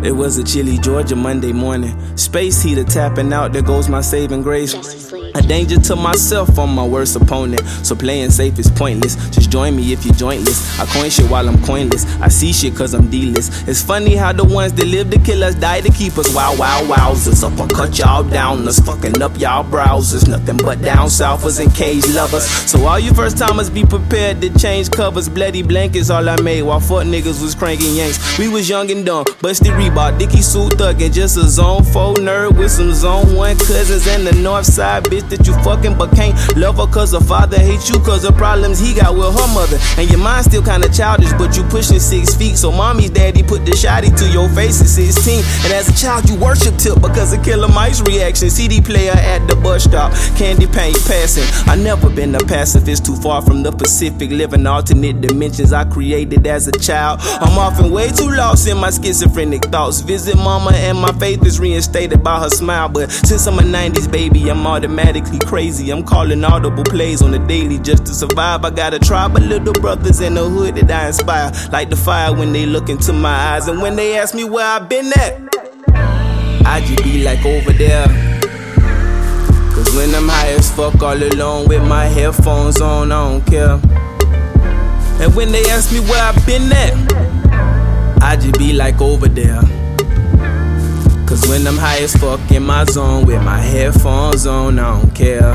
It was a chilly Georgia Monday morning. Space heater tapping out, there goes my saving grace. A danger to myself, I'm my worst opponent. So playing safe is pointless. Just join me if you're jointless. I coin shit while I'm coinless. I see shit cause I'm D-list. It's funny how the ones that live to kill us die to keep us. Wow, wow, wowzers. Up and cut y'all down. Us fucking up y'all browsers. Nothing but down southers and cage lovers. So all you first timers be prepared to change covers. Bloody blankets all I made while fuck niggas was cranking yanks. We was young and dumb, busted Reebok, Dickie suit thuggin'. Just a zone 4 nerd with some zone 1 cousins and the north side bitch that you fucking but can't love her cause her father hates you cause of problems he got with her mother. And your mind still kinda childish but you pushing 6 feet. So mommy's daddy put the shotty to your face at 16. And as a child you worship Tip because of Killer Mike's reaction. CD player at the bus stop, candy paint passing. I never been a pacifist, too far from the Pacific, living alternate dimensions I created as a child. I'm often way too lost in my schizophrenic thoughts. Visit mama and my faith is reinstated by her smile. But since I'm a 90s baby, I'm automatically crazy. I'm calling audible plays on the daily just to survive. I got a tribe of little brothers in the hood that I inspire. Like the fire when they look into my eyes. And when they ask me where I've been at, I just be like over there. Cause when I'm high as fuck all alone with my headphones on, I don't care. And when they ask me where I've been at, I just be like over there. Cause when I'm high as fuck in my zone with my headphones on, I don't care.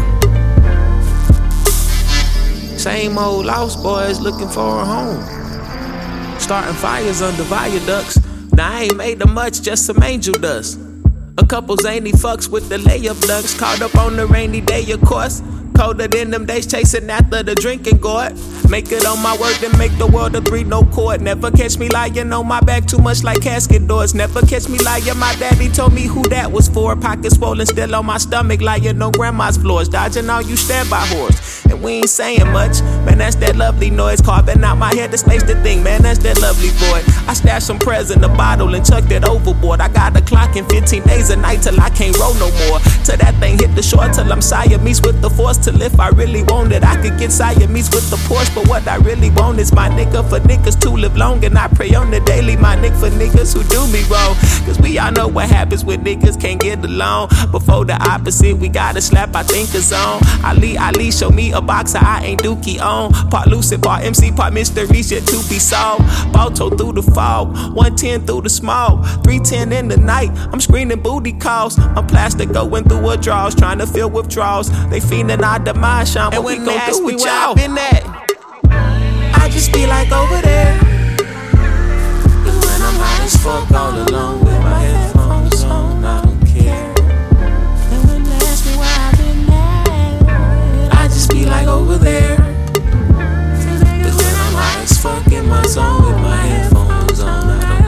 Same old lost boys looking for a home. Starting fires under viaducts. Now I ain't made them much, just some angel dust. A couple zany fucks with the layup dunks. Caught up on the rainy day, of course. Colder than them days chasing after the drinking gourd. Make it on my word and make the world agree, no court. Never catch me lying on my back too much like casket doors. Never catch me lying, my daddy told me who that was for. Pockets swollen still on my stomach lying on grandma's floors. Dodging all you standby whores. And we ain't saying much, man that's that lovely noise. Carving out my head to space the thing, man that's that lovely void. I stashed some prayers in the bottle and chucked it overboard. I got a clock in 15 days a night till I can't roll no more. Till that thing hit the shore till I'm Siamese with the force. Till if I really want it I could get Siamese with the Porsche. But what I really want is my nigga for niggas to live long. And I pray on the daily my nick for niggas who do me wrong. Cause we all know what happens when niggas can't get along. Before the opposite we gotta slap our thinkers on. Ali show me a boxer I ain't dookie on. Part lucid, part MC, part mysteries yet to be solved. Balto through the fog, 110 through the smog, 310 in the night, I'm screaming booty calls. I'm plastic going through withdrawals, trying to fill withdrawals. They fiending our demise, Sean, what we gon' do with y'all? Been at, I just be like over there. And when I'm high as fuck all alone with my headphones on, I don't care. And when they ask me where I've been at, I just be like over there. Cause when I'm high as fuck in my zone with my headphones on, I don't care.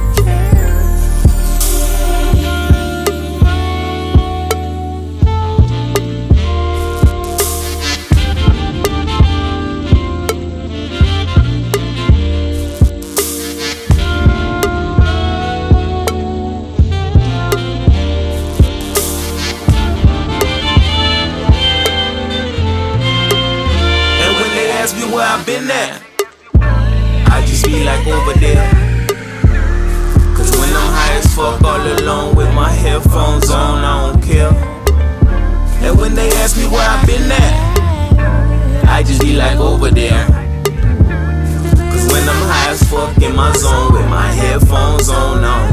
Where I've been at, I just be like over there. Cause when I'm high as fuck all alone with my headphones on, I don't care. And when they ask me where I've been at, I just be like over there. Cause when I'm high as fuck in my zone with my headphones on, I don't